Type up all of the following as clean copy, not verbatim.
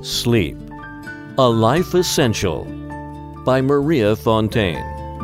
Sleep, A Life Essential by Maria Fontaine.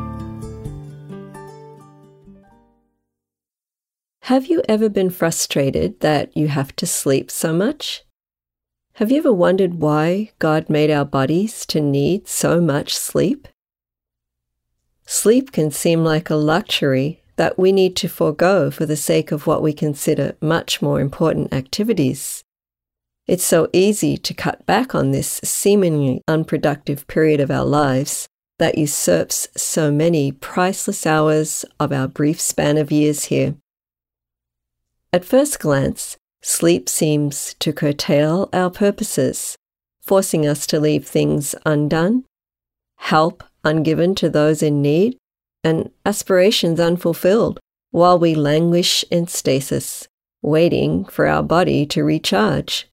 Have you ever been frustrated that you have to sleep so much? Have you ever wondered why God made our bodies to need so much sleep? Sleep can seem like a luxury that we need to forego for the sake of what we consider much more important activities. It's so easy to cut back on this seemingly unproductive period of our lives that usurps so many priceless hours of our brief span of years here. At first glance, sleep seems to curtail our purposes, forcing us to leave things undone, help ungiven to those in need, and aspirations unfulfilled while we languish in stasis, waiting for our body to recharge.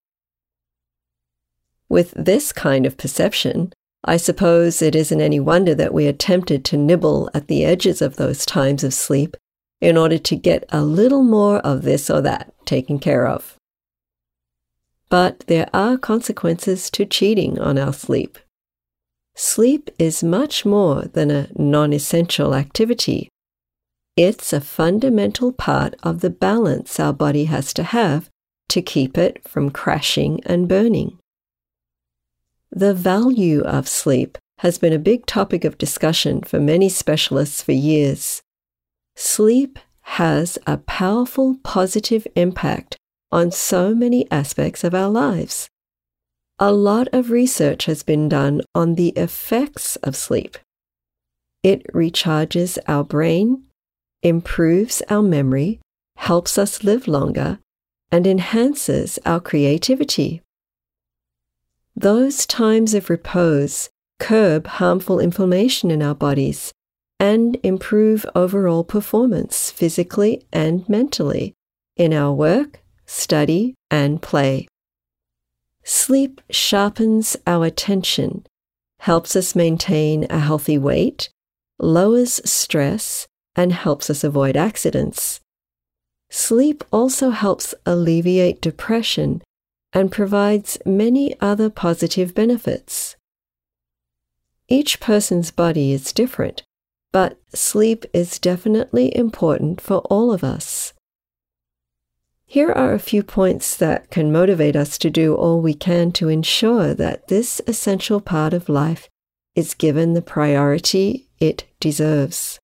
With this kind of perception, I suppose it isn't any wonder that we are tempted to nibble at the edges of those times of sleep in order to get a little more of this or that taken care of. But there are consequences to cheating on our sleep. Sleep is much more than a non-essential activity. It's a fundamental part of the balance our body has to have to keep it from crashing and burning. The value of sleep has been a big topic of discussion for many specialists for years. Sleep has a powerful positive impact on so many aspects of our lives. A lot of research has been done on the effects of sleep. It recharges our brain, improves our memory, helps us live longer, and enhances our creativity. Those times of repose curb harmful inflammation in our bodies and improve overall performance physically and mentally in our work, study, and play. Sleep sharpens our attention, helps us maintain a healthy weight, lowers stress, and helps us avoid accidents. Sleep also helps alleviate depression and provides many other positive benefits. Each person's body is different, but sleep is definitely important for all of us. Here are a few points that can motivate us to do all we can to ensure that this essential part of life is given the priority it deserves.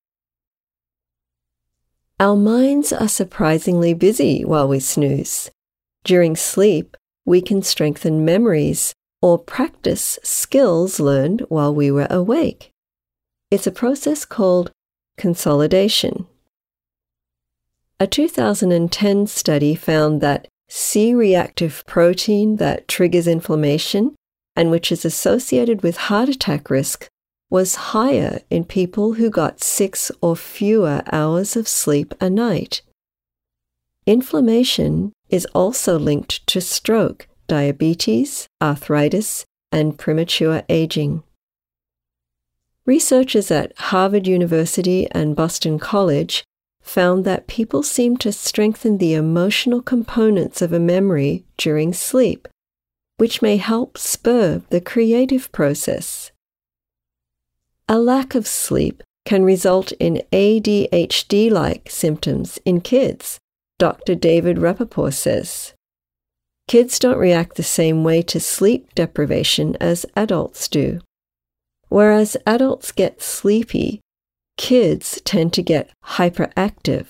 Our minds are surprisingly busy while we snooze. During sleep, we can strengthen memories or practice skills learned while we were awake. It's a process called consolidation. A 2010 study found that C-reactive protein that triggers inflammation and which is associated with heart attack risk was higher in people who got 6 or fewer hours of sleep a night. Inflammation is also linked to stroke, diabetes, arthritis, and premature aging. Researchers at Harvard University and Boston College found that people seem to strengthen the emotional components of a memory during sleep, which may help spur the creative process. A lack of sleep can result in ADHD-like symptoms in kids, Dr. David Rappaport says. Kids don't react the same way to sleep deprivation as adults do. Whereas adults get sleepy, kids tend to get hyperactive.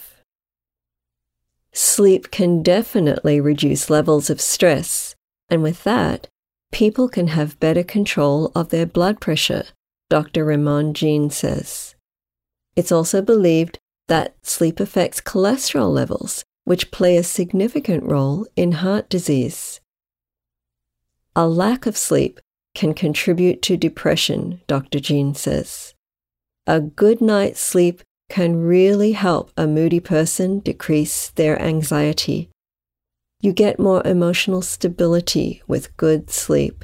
Sleep can definitely reduce levels of stress, and with that, people can have better control of their blood pressure, Dr. Ramon Jean says. It's also believed that sleep affects cholesterol levels, which play a significant role in heart disease. A lack of sleep can contribute to depression, Dr. Jean says. A good night's sleep can really help a moody person decrease their anxiety. You get more emotional stability with good sleep.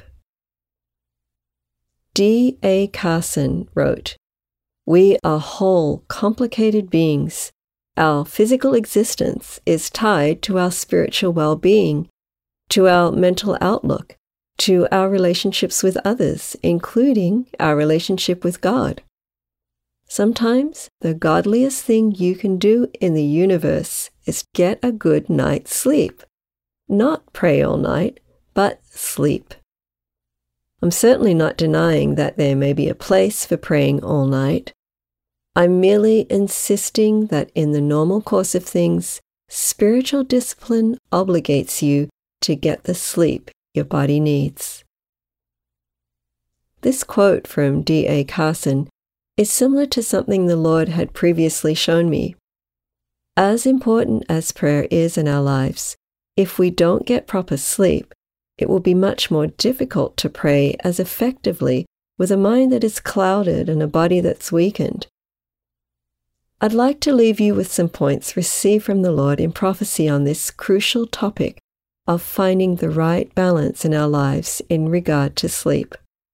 D.A. Carson wrote, "We are whole, complicated beings. Our physical existence is tied to our spiritual well-being, to our mental outlook, to our relationships with others, including our relationship with God. Sometimes the godliest thing you can do in the universe is get a good night's sleep. Not pray all night, but sleep. I'm certainly not denying that there may be a place for praying all night. I'm merely insisting that in the normal course of things, spiritual discipline obligates you to get the sleep your body needs. This quote from D.A. Carson is similar to something the Lord had previously shown me. As important as prayer is in our lives, if we don't get proper sleep, it will be much more difficult to pray as effectively with a mind that is clouded and a body that's weakened. I'd like to leave you with some points received from the Lord in prophecy on this crucial topic of finding the right balance in our lives in regard to sleep.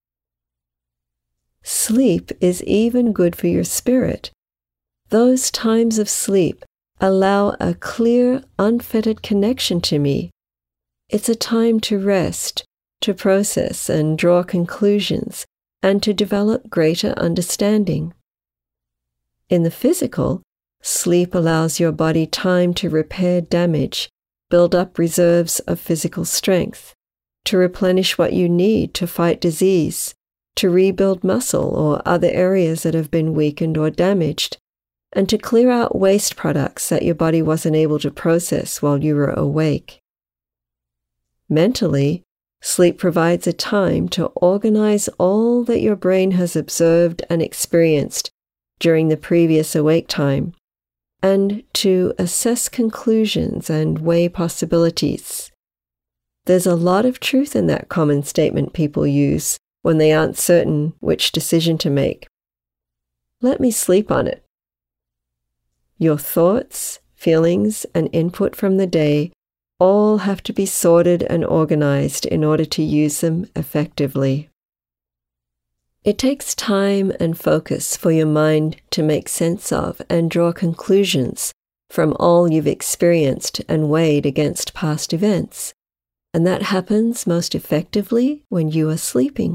Sleep is even good for your spirit. Those times of sleep allow a clear, unfettered connection to me. It's a time to rest, to process and draw conclusions, and to develop greater understanding. In the physical, sleep allows your body time to repair damage, build up reserves of physical strength, to replenish what you need to fight disease, to rebuild muscle or other areas that have been weakened or damaged, and to clear out waste products that your body wasn't able to process while you were awake. Mentally, sleep provides a time to organize all that your brain has observed and experienced during the previous awake time, and to assess conclusions and weigh possibilities. There's a lot of truth in that common statement people use when they aren't certain which decision to make. Let me sleep on it. Your thoughts, feelings, and input from the day all have to be sorted and organized in order to use them effectively. It takes time and focus for your mind to make sense of and draw conclusions from all you've experienced and weighed against past events, and that happens most effectively when you are sleeping.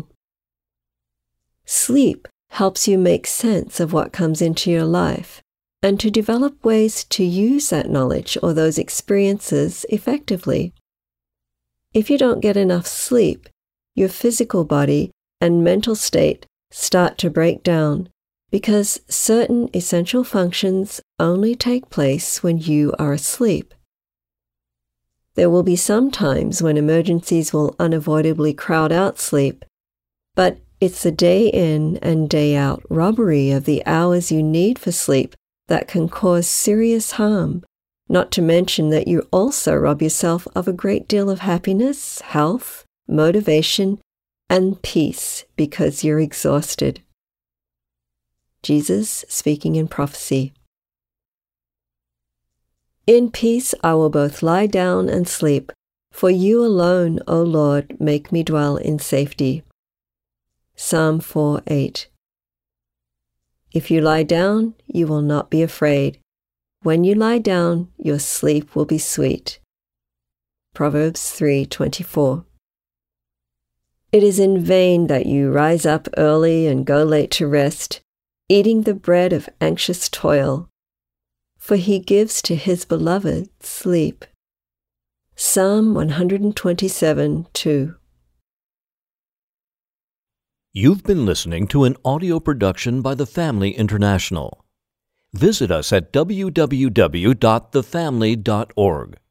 Sleep helps you make sense of what comes into your life and to develop ways to use that knowledge or those experiences effectively. If you don't get enough sleep, your physical body and mental state start to break down because certain essential functions only take place when you are asleep. There will be some times when emergencies will unavoidably crowd out sleep, but it's the day in and day out robbery of the hours you need for sleep that can cause serious harm, not to mention that you also rob yourself of a great deal of happiness, health, motivation, and peace because you're exhausted. Jesus speaking in prophecy. In peace I will both lie down and sleep, for you alone, O Lord, make me dwell in safety. Psalm 4:8. If you lie down, you will not be afraid. When you lie down, your sleep will be sweet. Proverbs 3:24. It is in vain that you rise up early and go late to rest, eating the bread of anxious toil, for he gives to his beloved sleep. Psalm 127:2. You've been listening to an audio production by The Family International. Visit us at www.thefamily.org.